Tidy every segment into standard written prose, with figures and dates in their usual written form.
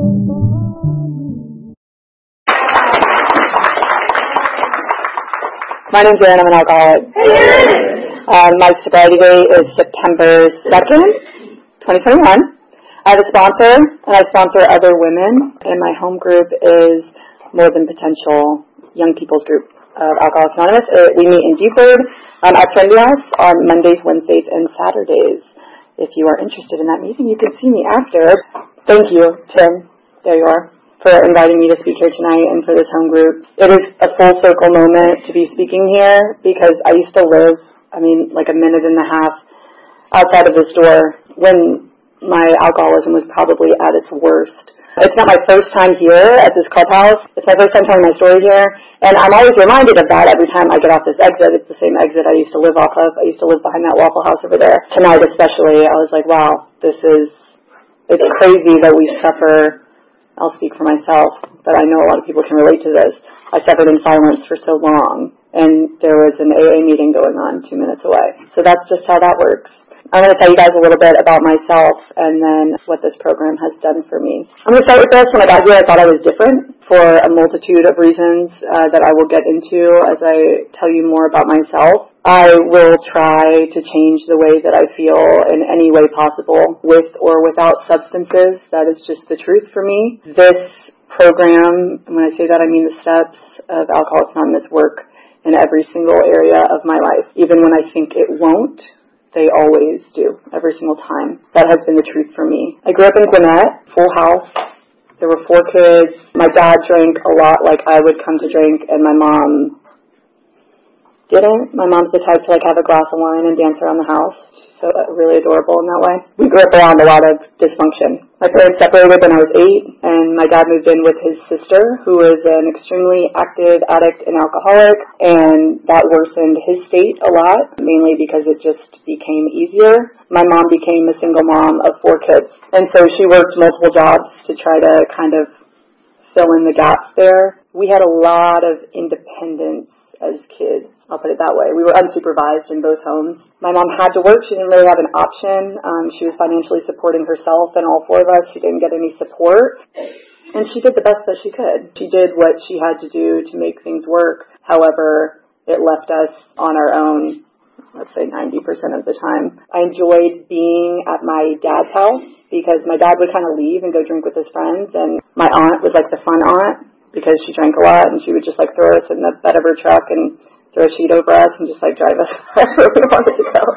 My name's Erin. I'm an alcoholic. My sobriety date is September 2nd, 2021. I have a sponsor, and I sponsor other women, and my home group is More Than Potential Young People's Group of Alcoholics Anonymous. We meet in Buford at Trinity House on Mondays, Wednesdays, and Saturdays. If you are interested in that meeting, you can see me after. Thank you, Tim. There you are, for inviting me to speak here tonight and for this home group. It is a full circle moment to be speaking here because I used to live, like a minute and a half outside of this door when my alcoholism was probably at its worst. It's not my first time here at this clubhouse. It's my first time telling my story here, and I'm always reminded of that every time I get off this exit. It's the same exit I used to live off of. I used to live behind that Waffle House over there. Tonight especially, I was like, wow, it's crazy that we suffer. I'll speak for myself, but I know a lot of people can relate to this. I suffered in silence for so long, and there was an AA meeting going on 2 minutes away. So that's just how that works. I'm going to tell you guys a little bit about myself and then what this program has done for me. I'm going to start with this. When I got here, I thought I was different for a multitude of reasons that I will get into as I tell you more about myself. I will try to change the way that I feel in any way possible, with or without substances. That is just the truth for me. This program, and when I say that, I mean the steps of Alcoholics Anonymous work in every single area of my life. Even when I think it won't, they always do, every single time. That has been the truth for me. I grew up in Gwinnett, full house. There were 4 kids. My dad drank a lot like I would come to drink, and my mom didn't. My mom's the type to have a glass of wine and dance around the house. So really adorable in that way. We grew up around a lot of dysfunction. My parents separated when I was 8, and my dad moved in with his sister, who was an extremely active addict and alcoholic, and that worsened his state a lot, mainly because it just became easier. My mom became a single mom of 4 kids, and so she worked multiple jobs to try to kind of fill in the gaps there. We had a lot of independence as kids. I'll put it that way. We were unsupervised in both homes. My mom had to work. She didn't really have an option. She was financially supporting herself and all 4 of us. She didn't get any support. And she did the best that she could. She did what she had to do to make things work. However, it left us on our own, let's say 90% of the time. I enjoyed being at my dad's house because my dad would kind of leave and go drink with his friends. And my aunt was like the fun aunt because she drank a lot, and she would just throw us in the bed of her truck and throw a sheet over us and just drive us wherever we wanted to go.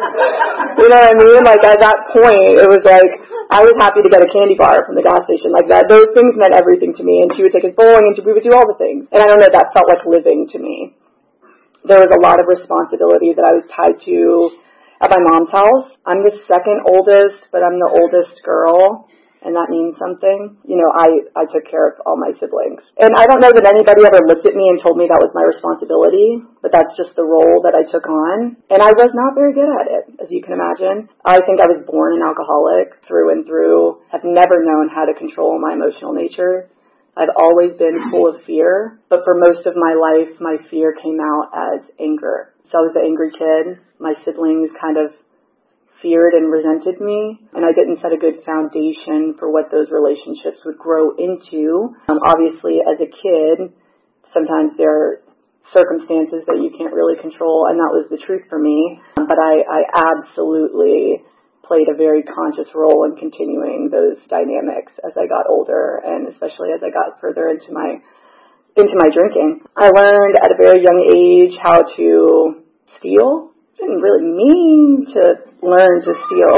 You know what I mean? At that point, it was I was happy to get a candy bar from the gas station. That, those things meant everything to me. And she would take us bowling, and we would do all the things. And I don't know, that felt like living to me. There was a lot of responsibility that I was tied to at my mom's house. I'm the second oldest, but I'm the oldest girl. And that means something. I took care of all my siblings. And I don't know that anybody ever looked at me and told me that was my responsibility, but that's just the role that I took on. And I was not very good at it, as you can imagine. I think I was born an alcoholic through and through. I've never known how to control my emotional nature. I've always been full of fear, but for most of my life, my fear came out as anger. So I was the angry kid. My siblings kind of feared and resented me, and I didn't set a good foundation for what those relationships would grow into. Obviously, as a kid, sometimes there are circumstances that you can't really control, and that was the truth for me. But I absolutely played a very conscious role in continuing those dynamics as I got older, and especially as I got further into my drinking. I learned at a very young age how to steal. Didn't really mean to learn to steal,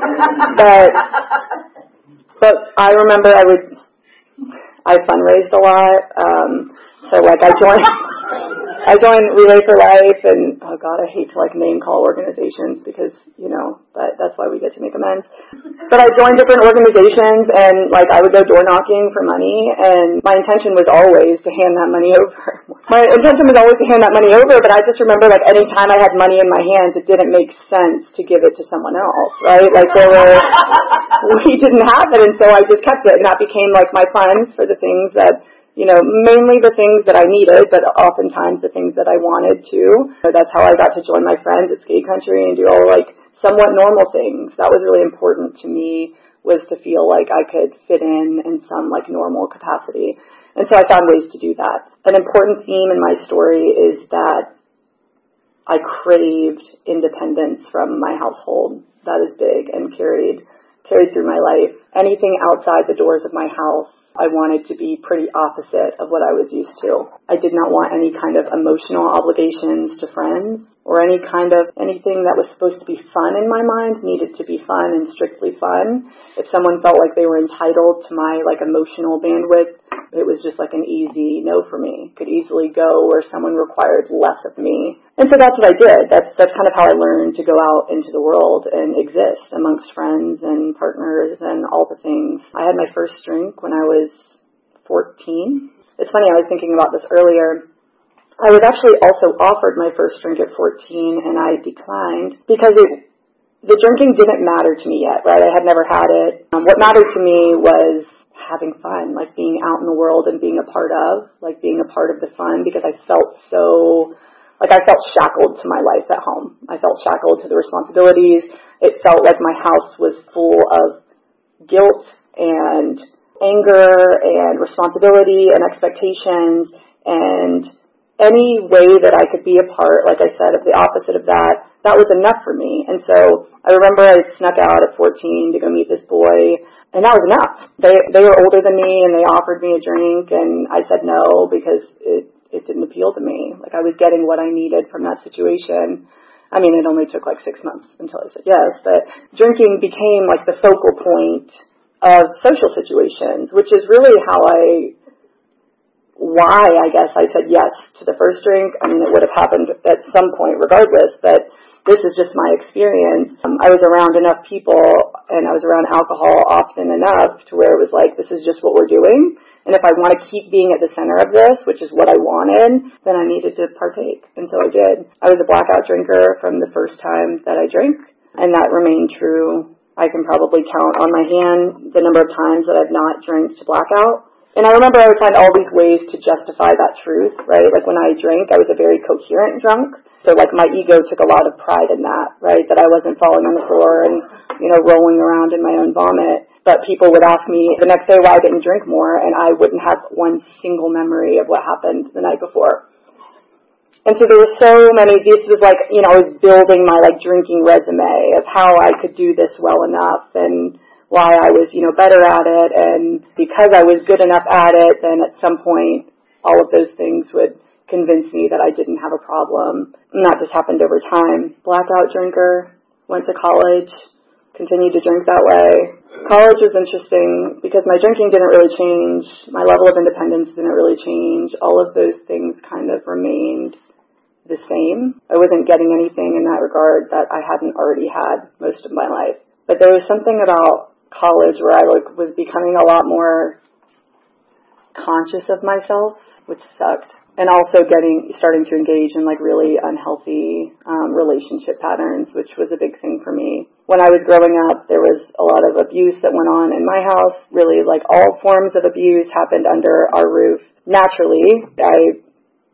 but I remember I fundraised a lot. So I joined Relay for Life, and oh God, I hate to name call organizations because but that's why we get to make amends. But I joined different organizations, and I would go door knocking for money, and my intention was always to hand that money over. But I just remember any time I had money in my hands, it didn't make sense to give it to someone else, right? We didn't have it, and so I just kept it, and that became my funds for the things that mainly the things that I needed, but oftentimes the things that I wanted to. So that's how I got to join my friends at Skate Country and do all somewhat normal things. That was really important to me was to feel like I could fit in some like normal capacity. And so I found ways to do that. An important theme in my story is that I craved independence from my household. That is big and carried through my life. Anything outside the doors of my house, I wanted to be pretty opposite of what I was used to. I did not want any kind of emotional obligations to friends or anything that was supposed to be fun in my mind needed to be fun and strictly fun. If someone felt like they were entitled to my like emotional bandwidth, it was just like an easy no for me. Could easily go where someone required less of me. And so that's what I did. That's kind of how I learned to go out into the world and exist amongst friends and partners and all the things. I had my first drink when I was 14. It's funny, I was thinking about this earlier. I was actually also offered my first drink at 14 and I declined because the drinking didn't matter to me yet, right? I had never had it. What mattered to me was having fun, like being out in the world and being a part of the fun, because I felt shackled to my life at home. I felt shackled to the responsibilities. It felt like my house was full of guilt and anger and responsibility and expectations, and any way that I could be a part, like I said, of the opposite of that, that was enough for me. And so I remember I snuck out at 14 to go meet this boy, and that was enough. They were older than me, and they offered me a drink, and I said no because it didn't appeal to me. Like I was getting what I needed from that situation. I mean, it only took like 6 months until I said yes, but drinking became like the focal point of social situations, which is really why I guess I said yes to the first drink. I mean, it would have happened at some point regardless, but this is just my experience. I was around enough people and I was around alcohol often enough to where it was like, this is just what we're doing. And if I want to keep being at the center of this, which is what I wanted, then I needed to partake. And so I did. I was a blackout drinker from the first time that I drank, and that remained true. I can probably count on my hand the number of times that I've not drank to blackout. And I remember I would find all these ways to justify that truth, right? Like when I drank, I was a very coherent drunk. So like my ego took a lot of pride in that, right? That I wasn't falling on the floor and, rolling around in my own vomit. But people would ask me the next day why I didn't drink more, and I wouldn't have one single memory of what happened the night before. And so there were so many, this was like, I was building my like drinking resume of how I could do this well enough and why I was, better at it. And because I was good enough at it, then at some point, all of those things would convince me that I didn't have a problem. And that just happened over time. Blackout drinker, went to college, continued to drink that way. College was interesting because my drinking didn't really change. My level of independence didn't really change. All of those things kind of remained the same. I wasn't getting anything in that regard that I hadn't already had most of my life. But there was something about college where I was becoming a lot more conscious of myself, which sucked. And also starting to engage in like really unhealthy relationship patterns, which was a big thing for me. When I was growing up, there was a lot of abuse that went on in my house. Really, like all forms of abuse happened under our roof. Naturally, I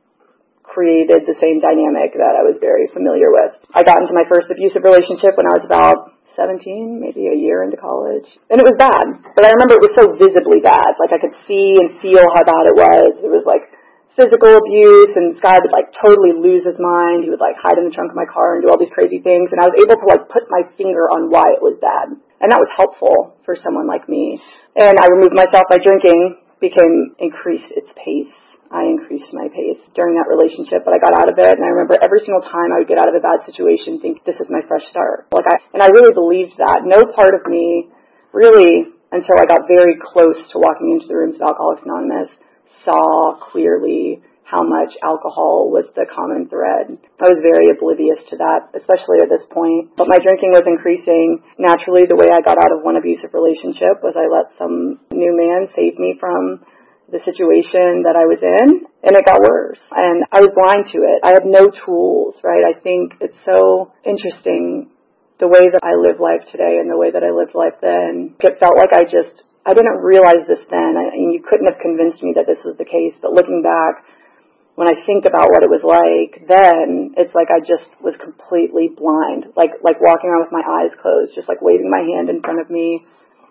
created the same dynamic that I was very familiar with. I got into my first abusive relationship when I was about 17, maybe a year into college. And it was bad. But I remember it was so visibly bad. Like I could see and feel how bad it was. It was like physical abuse, and this guy would like totally lose his mind. He would like hide in the trunk of my car and do all these crazy things. And I was able to like put my finger on why it was bad. And that was helpful for someone like me. And I removed myself by drinking, increased its pace. I increased my pace during that relationship, but I got out of it, and I remember every single time I would get out of a bad situation think, this is my fresh start. And I really believed that. No part of me, really, until I got very close to walking into the rooms of Alcoholics Anonymous, saw clearly how much alcohol was the common thread. I was very oblivious to that, especially at this point. But my drinking was increasing. Naturally, the way I got out of one abusive relationship was I let some new man save me from the situation that I was in, and it got worse. And I was blind to it. I had no tools, right? I think it's so interesting the way that I live life today and the way that I lived life then. It felt like I didn't realize this then, and you couldn't have convinced me that this was the case, but looking back, when I think about what it was like then, it's like I just was completely blind, like walking around with my eyes closed, just like waving my hand in front of me,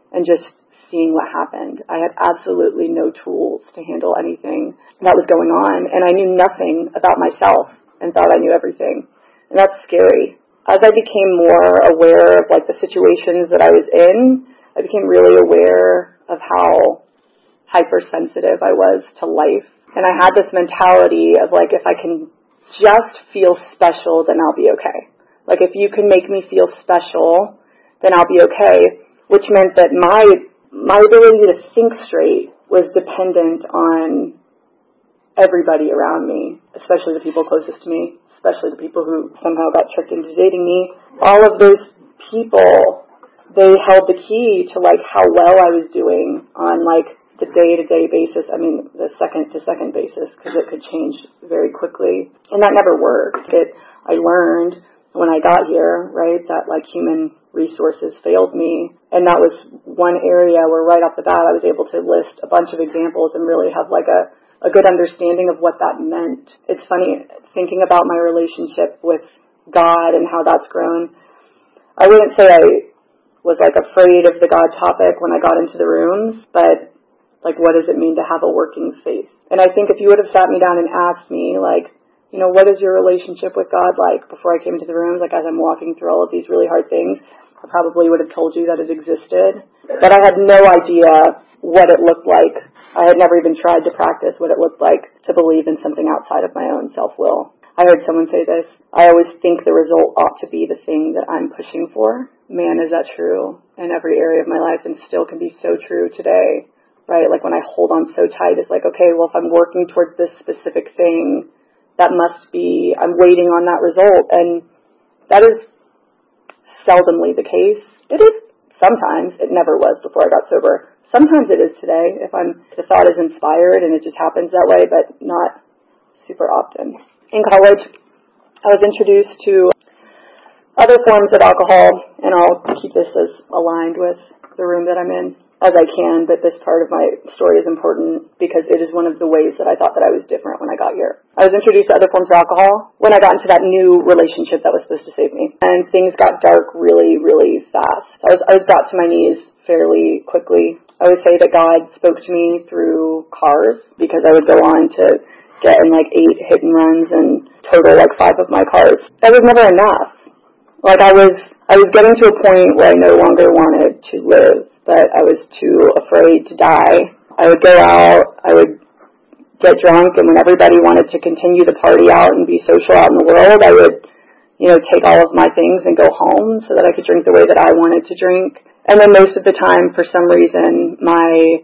and just seeing what happened. I had absolutely no tools to handle anything that was going on, and I knew nothing about myself and thought I knew everything. And that's scary. As I became more aware of like the situations that I was in, I became really aware of how hypersensitive I was to life. And I had this mentality of like, if I can just feel special, then I'll be okay. Like if you can make me feel special, then I'll be okay, which meant that my ability to think straight was dependent on everybody around me, especially the people closest to me, especially the people who somehow got tricked into dating me. All of those people, they held the key to like how well I was doing on like the day-to-day basis. I mean, the second-to-second basis, because it could change very quickly. And that never worked. I learned when I got here, right, that like human resources failed me. And that was one area where right off the bat I was able to list a bunch of examples and really have like a good understanding of what that meant. It's funny thinking about my relationship with God and how that's grown. I wouldn't say I was like afraid of the God topic when I got into the rooms, but like what does it mean to have a working faith? And I think if you would have sat me down and asked me like, you know, what is your relationship with God like before I came into the rooms, like as I'm walking through all of these really hard things, I probably would have told you that it existed. But I had no idea what it looked like. I had never even tried to practice what it looked like to believe in something outside of my own self-will. I heard someone say this, I always think the result ought to be the thing that I'm pushing for. Man, is that true in every area of my life, and still can be so true today, right? Like when I hold on so tight, it's like, okay, well, if I'm working towards this specific thing, that must be, I'm waiting on that result. And that is seldomly the case. It is sometimes. It never was before I got sober. Sometimes it is today if the thought is inspired and it just happens that way, but not super often. In college, I was introduced to other forms of alcohol, and I'll keep this as aligned with the room that I'm in as I can, but this part of my story is important because it is one of the ways that I thought that I was different when I got here. I was introduced to other forms of alcohol when I got into that new relationship that was supposed to save me, and things got dark really, really fast. I was brought to my knees fairly quickly. I would say that God spoke to me through cars because I would go on to get in like 8 hit and runs and total like 5 of my cars. That was never enough. Like I was getting to a point where I no longer wanted to live, but I was too afraid to die. I would go out, I would get drunk, and when everybody wanted to continue to party out and be social out in the world, I would, take all of my things and go home so that I could drink the way that I wanted to drink. And then most of the time, for some reason, my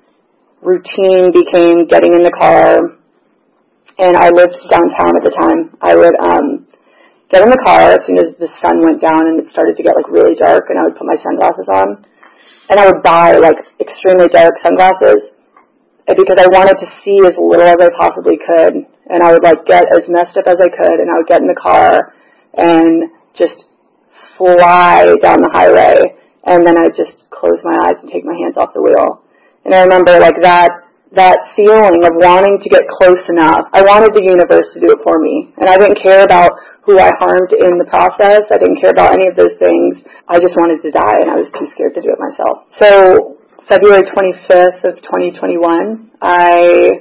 routine became getting in the car, and I lived downtown at the time. I would get in the car as soon as the sun went down and it started to get like really dark, and I would put my sunglasses on. And I would buy like extremely dark sunglasses because I wanted to see as little as I possibly could. And I would like get as messed up as I could, and I would get in the car and just fly down the highway. And then I'd just close my eyes and take my hands off the wheel. And I remember like that feeling of wanting to get close enough. I wanted the universe to do it for me. And I didn't care about who I harmed in the process. I didn't care about any of those things. I just wanted to die, and I was too scared to do it myself. So February 25th of 2021, I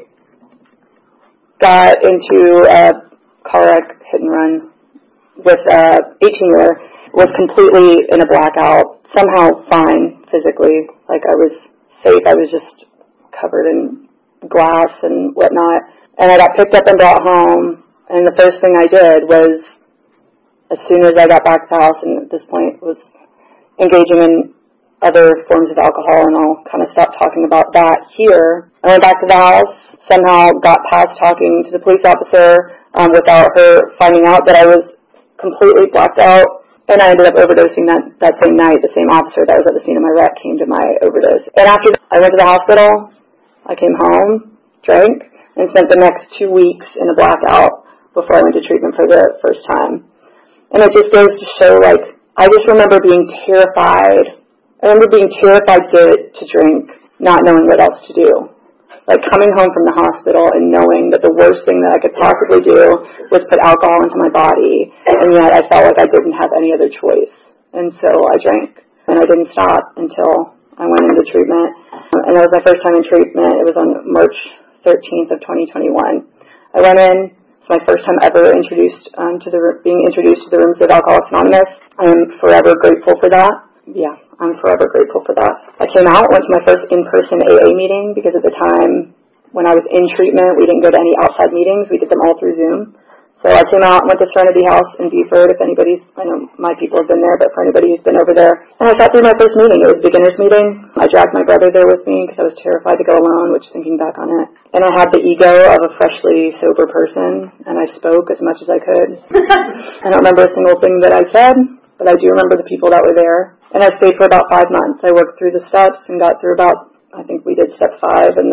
got into a car wreck hit and run with a 18-wheeler, was completely in a blackout, somehow fine physically, like I was safe. I was just covered in glass and whatnot. And I got picked up and brought home, and the first thing I did was, as soon as I got back to the house, and at this point was engaging in other forms of alcohol, and I'll kind of stop talking about that here. I went back to the house, somehow got past talking to the police officer without her finding out that I was completely blacked out, and I ended up overdosing that same night. The same officer that was at the scene of my wreck came to my overdose. And after I went to the hospital, I came home, drank, and spent the next 2 weeks in a blackout before I went to treatment for the first time. And it just goes to show, like, I just remember being terrified. I remember being terrified to drink, not knowing what else to do. Like coming home from the hospital and knowing that the worst thing that I could possibly do was put alcohol into my body, and yet I felt like I didn't have any other choice. And so I drank, and I didn't stop until I went into treatment, and that was my first time in treatment. It was on March 13th of 2021. I went in. It's my first time ever being introduced to the rooms of Alcoholics Anonymous. I am forever grateful for that. Yeah, I'm forever grateful for that. I came out, went to my first in-person AA meeting, because at the time when I was in treatment, we didn't go to any outside meetings. We did them all through Zoom. So I came out and went to Serenity House in Beaufort. If anybody's, I know my people have been there, but for anybody who's been over there. And I sat through my first meeting. It was a beginner's meeting. I dragged my brother there with me because I was terrified to go alone, which, thinking back on it. And I had the ego of a freshly sober person, and I spoke as much as I could. I don't remember a single thing that I said, but I do remember the people that were there. And I stayed for about 5 months. I worked through the steps and got through about, I think we did step 5, and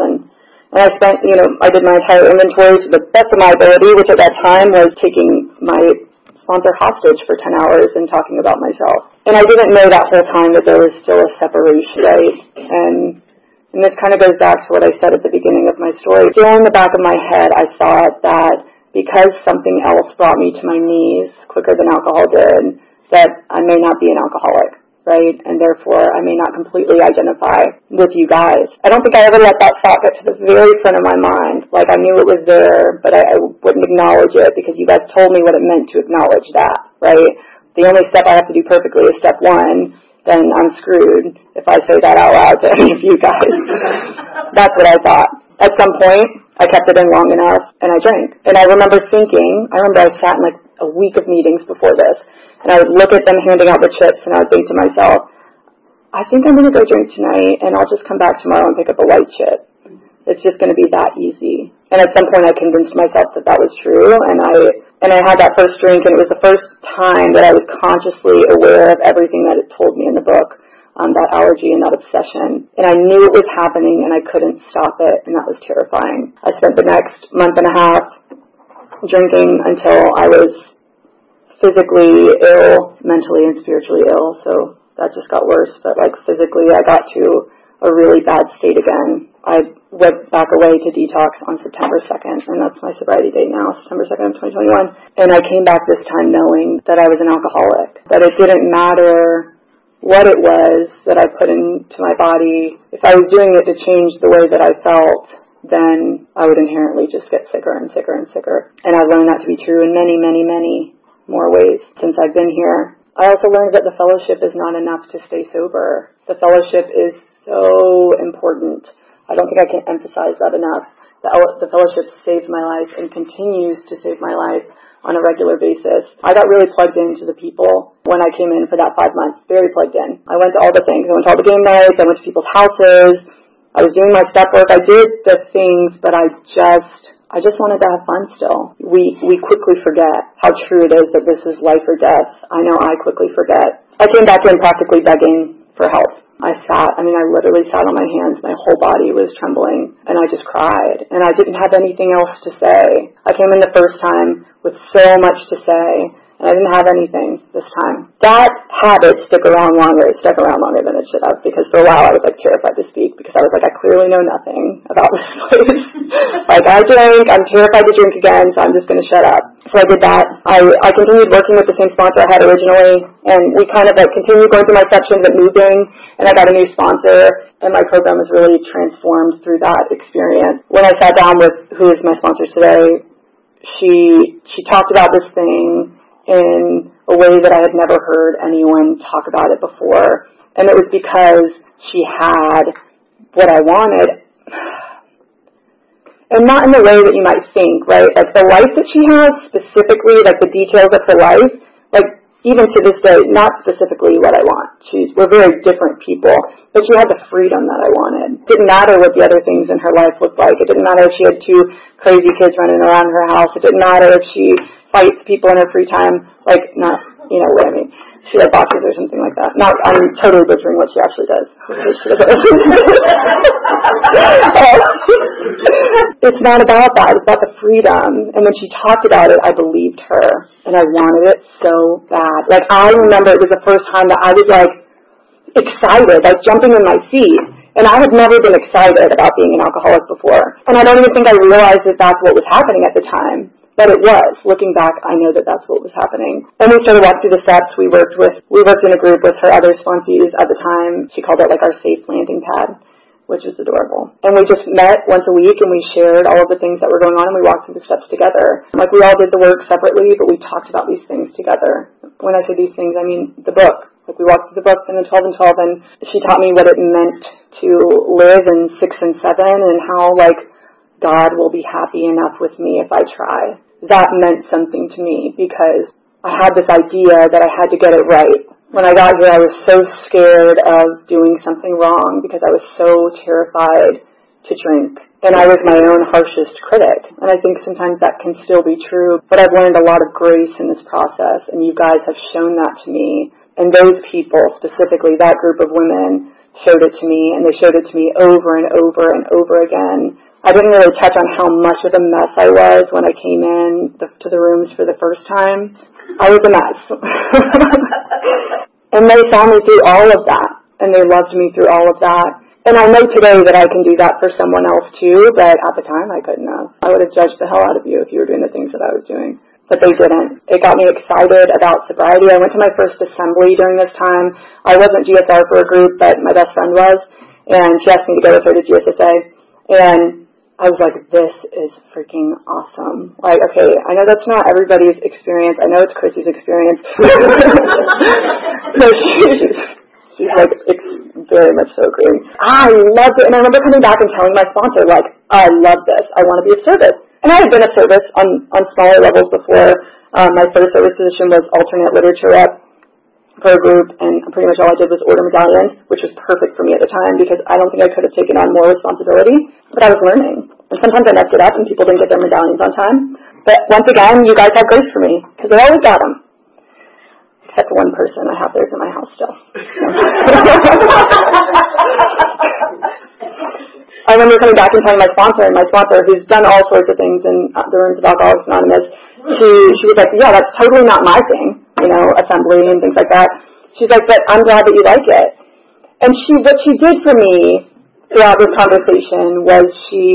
I spent, I did my entire inventory to the best of my ability, which at that time was taking my sponsor hostage for 10 hours and talking about myself. And I didn't know that whole time that there was still a separation, right? And this kind of goes back to what I said at the beginning of my story. Still in the back of my head, I thought that because something else brought me to my knees quicker than alcohol did, that I may not be an alcoholic, right? And therefore, I may not completely identify with you guys. I don't think I ever let that thought get to the very front of my mind. Like, I knew it was there, but I wouldn't acknowledge it because you guys told me what it meant to acknowledge that, right? The only step I have to do perfectly is step 1, then I'm screwed if I say that out loud to any of you guys. That's what I thought. At some point, I kept it in long enough, and I drank. And I remember I sat in like a week of meetings before this, and I would look at them handing out the chips, and I would think to myself, I think I'm going to go drink tonight, and I'll just come back tomorrow and pick up a white chip. It's just going to be that easy. And at some point, I convinced myself that that was true, and I had that first drink, and it was the first time that I was consciously aware of everything that it told me in the book, that allergy and that obsession. And I knew it was happening, and I couldn't stop it, and that was terrifying. I spent the next month and a half drinking until I was physically ill, mentally and spiritually ill, so that just got worse. But like physically, I got to a really bad state again. I went back away to detox on September 2nd, and that's my sobriety date now, September 2nd of 2021. And I came back this time knowing that I was an alcoholic, that it didn't matter what it was that I put into my body. If I was doing it to change the way that I felt, then I would inherently just get sicker and sicker and sicker. And I've learned that to be true in many, many, many more ways since I've been here. I also learned that the fellowship is not enough to stay sober. The fellowship is so important. I don't think I can emphasize that enough. The fellowship saved my life and continues to save my life on a regular basis. I got really plugged into the people when I came in for that 5 months, very plugged in. I went to all the things. I went to all the game nights. I went to people's houses. I was doing my step work. I did the things, but I just wanted to have fun still. We quickly forget how true it is that this is life or death. I know I quickly forget. I came back in practically begging for help. I literally sat on my hands. My whole body was trembling, and I just cried. And I didn't have anything else to say. I came in the first time with so much to say, and I didn't have anything this time. That habit stuck around longer. It stuck around longer than it should have, because for a while I was like terrified to speak, because I was like, I clearly know nothing about this place. Like, I drank, I'm terrified to drink again, so I'm just going to shut up. So I did that. I continued working with the same sponsor I had originally, and we kind of like continued going through my sections at moving, and I got a new sponsor, and my program was really transformed through that experience. When I sat down with who is my sponsor today, she talked about this thing in a way that I had never heard anyone talk about it before. And it was because she had what I wanted. And not in the way that you might think, right? Like the life that she has specifically, like the details of her life, like even to this day, not specifically what I want. We're very different people, but she had the freedom that I wanted. It didn't matter what the other things in her life looked like. It didn't matter if she had 2 crazy kids running around her house. It didn't matter if she fights people in her free time, like not, what I mean. She had boxes or something like that. I'm totally butchering what she actually does. It's not about that. It's about the freedom. And when she talked about it, I believed her. And I wanted it so bad. Like, I remember it was the first time that I was, like, excited, like jumping in my seat. And I had never been excited about being an alcoholic before. And I don't even think I realized that that's what was happening at the time. But it was. Looking back, I know that that's what was happening. And we started walking through the steps. We worked in a group with her other sponsees at the time. She called it like our safe landing pad, which was adorable. And we just met once a week and we shared all of the things that were going on and we walked through the steps together. Like we all did the work separately, but we talked about these things together. When I say these things, I mean the book. Like we walked through the book in the 12 and 12 and she taught me what it meant to live in 6 and 7 and how like God will be happy enough with me if I try. That meant something to me because I had this idea that I had to get it right. When I got here, I was so scared of doing something wrong because I was so terrified to drink. And I was my own harshest critic. And I think sometimes that can still be true. But I've learned a lot of grace in this process, and you guys have shown that to me. And those people, specifically that group of women, showed it to me, and they showed it to me over and over and over again. I didn't really touch on how much of a mess I was when I came in to the rooms for the first time. I was a mess. And they saw me through all of that, and they loved me through all of that. And I know today that I can do that for someone else too, but at the time I couldn't have. I would have judged the hell out of you if you were doing the things that I was doing. But they didn't. It got me excited about sobriety. I went to my first assembly during this time. I wasn't GSR for a group, but my best friend was, and she asked me to go with her to GSSA. And I was like, this is freaking awesome. Like, okay, I know that's not everybody's experience. I know it's Chrissy's experience. So she's like very much so agreeing. I loved it. And I remember coming back and telling my sponsor, like, I love this. I want to be of service. And I had been of service on smaller levels before. My first service position was alternate literature rep for a group, and pretty much all I did was order medallions, which was perfect for me at the time because I don't think I could have taken on more responsibility, but I was learning. And sometimes I messed it up and people didn't get their medallions on time. But once again, you guys have grace for me because I always got them. Except for one person. I have theirs in my house still. I remember coming back and telling my sponsor, who's done all sorts of things in the rooms of Alcoholics Anonymous, she was like, yeah, that's totally not my thing, assembly and things like that. She's like, but I'm glad that you like it. And what she did for me throughout this conversation was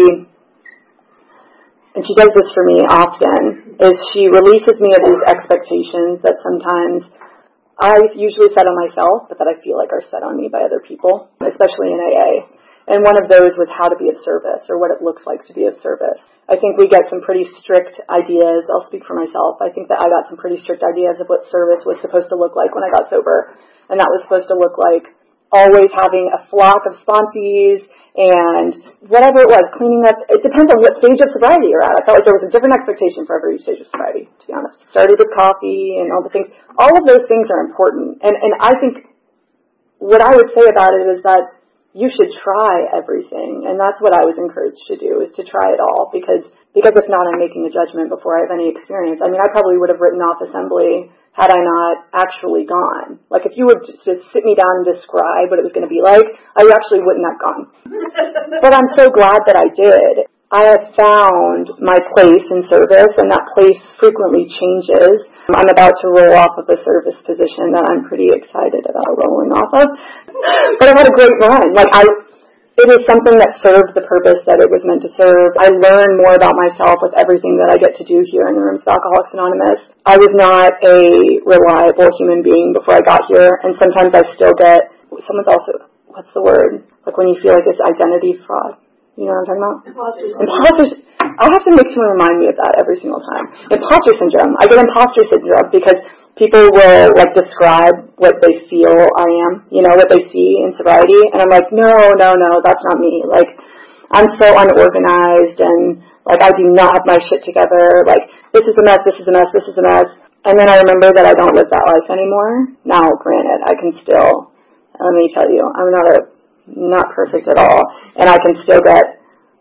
and she does this for me often, is she releases me of these expectations that sometimes I usually set on myself, but that I feel like are set on me by other people, especially in AA. And one of those was how to be of service, or what it looks like to be of service. I think we get some pretty strict ideas. I'll speak for myself. I think that I got some pretty strict ideas of what service was supposed to look like when I got sober. And that was supposed to look like always having a flock of sponsees and whatever it was, cleaning up. It depends on what stage of sobriety you're at. I felt like there was a different expectation for every stage of sobriety, to be honest. Started with coffee and all the things. All of those things are important. And I think what I would say about it is that you should try everything, and that's what I was encouraged to do, is to try it all, because if not, I'm making a judgment before I have any experience. I mean, I probably would have written off assembly had I not actually gone. Like, if you would just sit me down and describe what it was going to be like, I actually wouldn't have gone. But I'm so glad that I did. I have found my place in service, and that place frequently changes. I'm about to roll off of a service position that I'm pretty excited about rolling off of. But I've had a great run. It is something that served the purpose that it was meant to serve. I learn more about myself with everything that I get to do here in the rooms of Alcoholics Anonymous. I was not a reliable human being before I got here, and sometimes I still get, someone's also, what's the word? Like when you feel like it's identity fraud. You know what I'm talking about? Imposter. I have to make someone remind me of that every single time. Imposter syndrome. I get imposter syndrome because people will describe what they feel I am, what they see in sobriety, and I'm like, no, that's not me. I'm so unorganized, and I do not have my shit together. This is a mess, this is a mess, this is a mess. And then I remember that I don't live that life anymore. Now, granted, I can still, let me tell you, I'm not perfect at all, and I can still get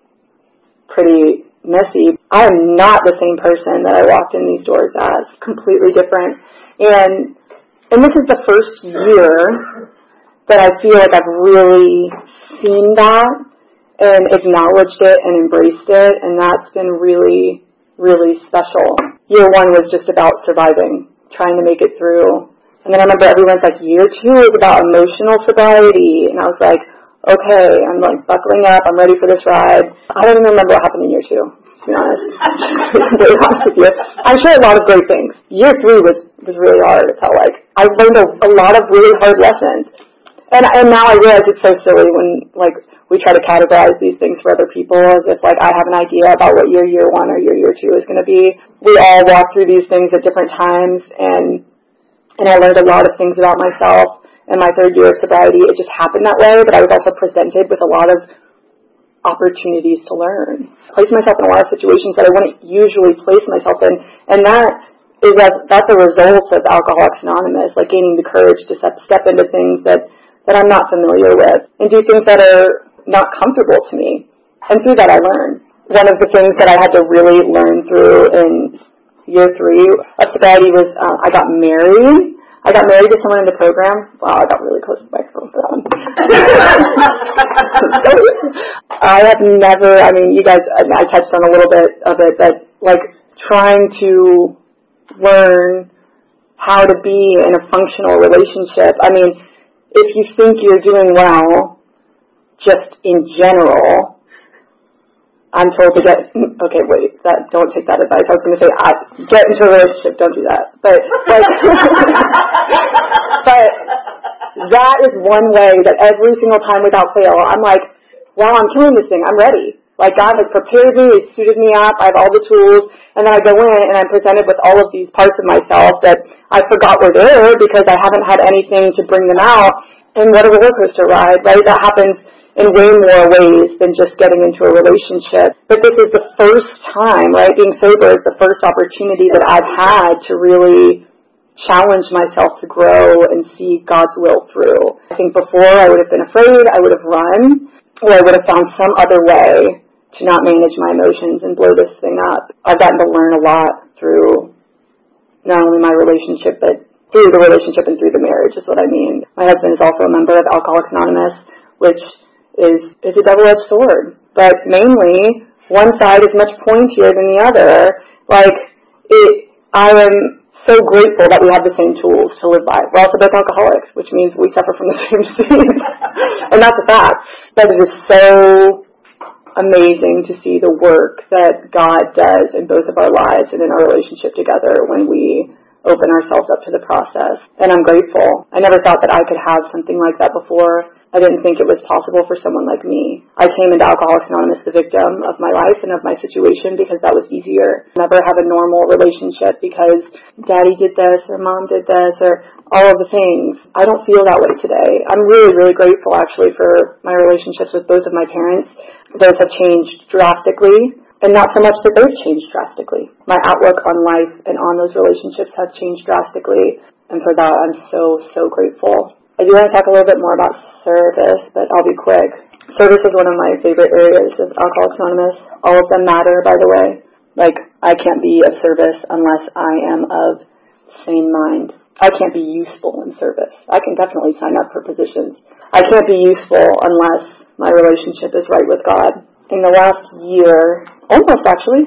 pretty messy. I am not the same person that I walked in these doors as. Completely different. And this is the first year that I feel like I've really seen that and acknowledged it and embraced it, and that's been really, really special. Year one was just about surviving, trying to make it through. And then I remember everyone's like, year two is about emotional sobriety, and I was like, okay, I'm buckling up, I'm ready for this ride. I don't even remember what happened in year two. be honest. To be completely honest with you. I'm sure a lot of great things. Year 3 was really hard, it felt like. I learned a lot of really hard lessons. And now I realize it's so silly when, like, we try to categorize these things for other people as if, like, I have an idea about what your year 1 or your year 2 is going to be. We all walk through these things at different times, and I learned a lot of things about myself in my 3rd year of sobriety. It just happened that way, but I was also presented with a lot of opportunities to learn. Place myself in a lot of situations that I wouldn't usually place myself in, and that's a result of Alcoholics Anonymous, like gaining the courage to step into things that I'm not familiar with and do things that are not comfortable to me. And through that I learned. One of the things that I had to really learn through in year 3 of sobriety was I got married. I got married to someone in the program. Wow, I got really close to the microphone for that one. I have never, I mean, you guys, I touched on a little bit of it, but like trying to learn how to be in a functional relationship. I mean, if you think you're doing well, just in general, I'm told to get, okay, wait, don't take that advice. I was going to say, get into a relationship, don't do that. But that is one way that every single time without fail, I'm like, wow, I'm killing this thing, I'm ready. Like, God has prepared me, He's suited me up, I have all the tools, and then I go in and I'm presented with all of these parts of myself that I forgot were there because I haven't had anything to bring them out. And what a roller coaster ride, right? That happens in way more ways than just getting into a relationship. But this is the first time, right? Being sober is the first opportunity that I've had to really challenge myself to grow and see God's will through. I think before I would have been afraid, I would have run, or I would have found some other way to not manage my emotions and blow this thing up. I've gotten to learn a lot through not only my relationship, but through the relationship and through the marriage is what I mean. My husband is also a member of Alcoholics Anonymous, which is a double-edged sword. But mainly, one side is much pointier than the other. I am so grateful that we have the same tools to live by. We're also both alcoholics, which means we suffer from the same disease. And that's a fact. But it is so amazing to see the work that God does in both of our lives and in our relationship together when we open ourselves up to the process. And I'm grateful. I never thought that I could have something like that before. I didn't think it was possible for someone like me. I came into Alcoholics Anonymous the victim of my life and of my situation because that was easier. Never have a normal relationship because daddy did this or mom did this or all of the things. I don't feel that way today. I'm really, really grateful actually for my relationships with both of my parents. Those have changed drastically, and not so much that they've changed drastically. My outlook on life and on those relationships have changed drastically, and for that I'm so, so grateful. I do want to talk a little bit more about service, but I'll be quick. Service is one of my favorite areas of Alcoholics Anonymous. All of them matter, by the way. Like, I can't be of service unless I am of sane mind. I can't be useful in service. I can definitely sign up for positions. I can't be useful unless my relationship is right with God. In the last year, almost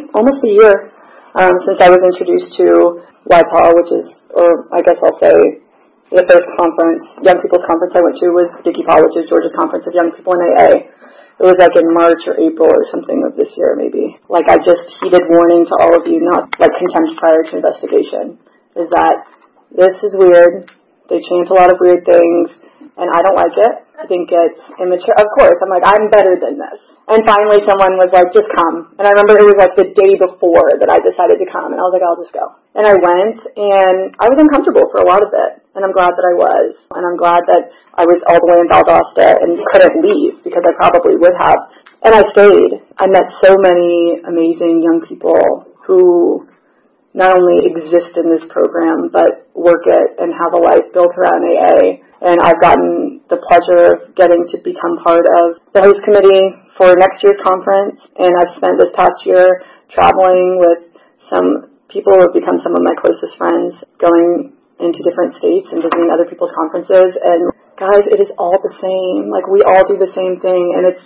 a year, since I was introduced to YPAW, which is, or I guess I'll say, the first conference, Young People's Conference I went to was Dickie Paw, which is Georgia's Conference of Young People in AA. It was like in March or April or something of this year, maybe. Like, I just heeded warning to all of you, not like contempt prior to investigation, is that this is weird. They chant a lot of weird things, and I don't like it. I think it's immature. Of course, I'm like, I'm better than this. And finally someone was like, just come. And I remember it was like the day before that I decided to come, and I was like, I'll just go. And I went, and I was uncomfortable for a lot of it, and I'm glad that I was. And I'm glad that I was all the way in Valdosta and couldn't leave, because I probably would have. And I stayed. I met so many amazing young people who not only exist in this program, but work it and have a life built around AA. And I've gotten the pleasure of getting to become part of the host committee for next year's conference. And I've spent this past year traveling with some people who have become some of my closest friends, going into different states and visiting other people's conferences. And guys, it is all the same. Like, we all do the same thing. And it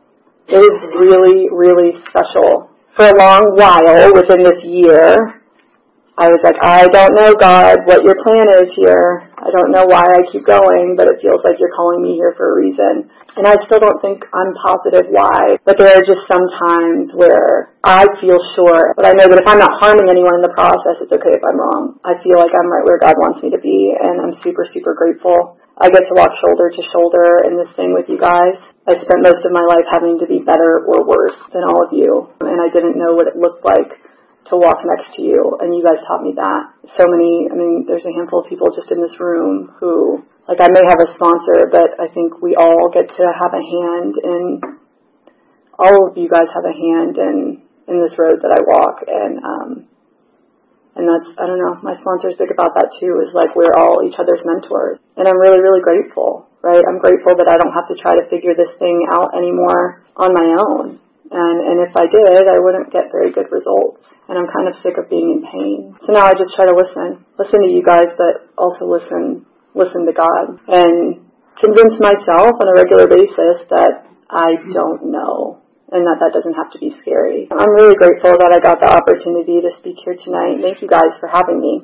is really, really special. For a long while within this year, I was like, I don't know, God, what your plan is here. I don't know why I keep going, but it feels like you're calling me here for a reason. And I still don't think I'm positive why, but there are just some times where I feel sure, but I know that if I'm not harming anyone in the process, it's okay if I'm wrong. I feel like I'm right where God wants me to be, and I'm super, super grateful. I get to walk shoulder to shoulder in this thing with you guys. I spent most of my life having to be better or worse than all of you, and I didn't know what it looked like to walk next to you, and you guys taught me that. There's a handful of people just in this room who, like, I may have a sponsor, but I think we all get to have a hand in, all of you guys have a hand in this road that I walk, and that's, I don't know, my sponsors think about that too, is like we're all each other's mentors, and I'm really, really grateful, right? I'm grateful that I don't have to try to figure this thing out anymore on my own. And if I did, I wouldn't get very good results. And I'm kind of sick of being in pain. So now I just try to listen to you guys, but also listen to God, and convince myself on a regular basis that I don't know, and that doesn't have to be scary. I'm really grateful that I got the opportunity to speak here tonight. Thank you guys for having me.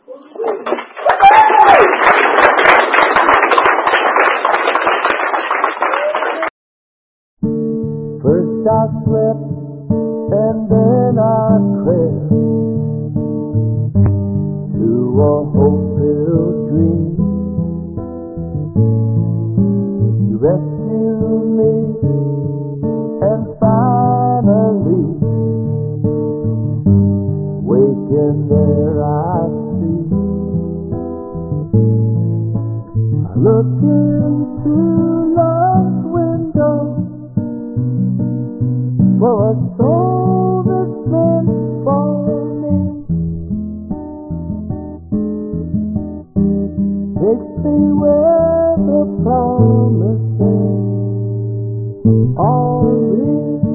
First I slept, and then I crept to a hope-filled dream. You rescued me, and finally, waking there I see. I look into love's window for a soul that's meant for me. Takes me where the promises are real.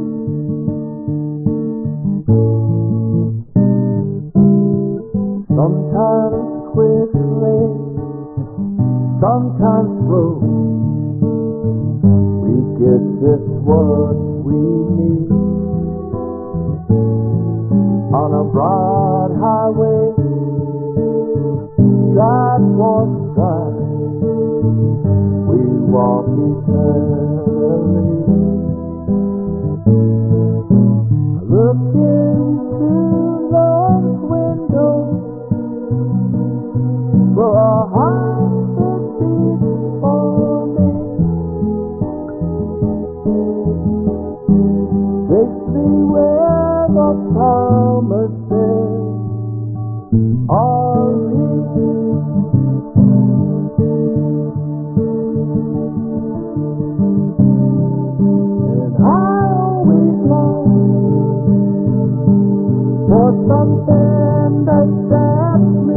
Sometimes quickly, sometimes slow, we get just what we need. On a broad highway, stride for stride, we walk eternally. Look into love's window for a heart that beats for me. Takes me where the promises are real. And I always long for something that sets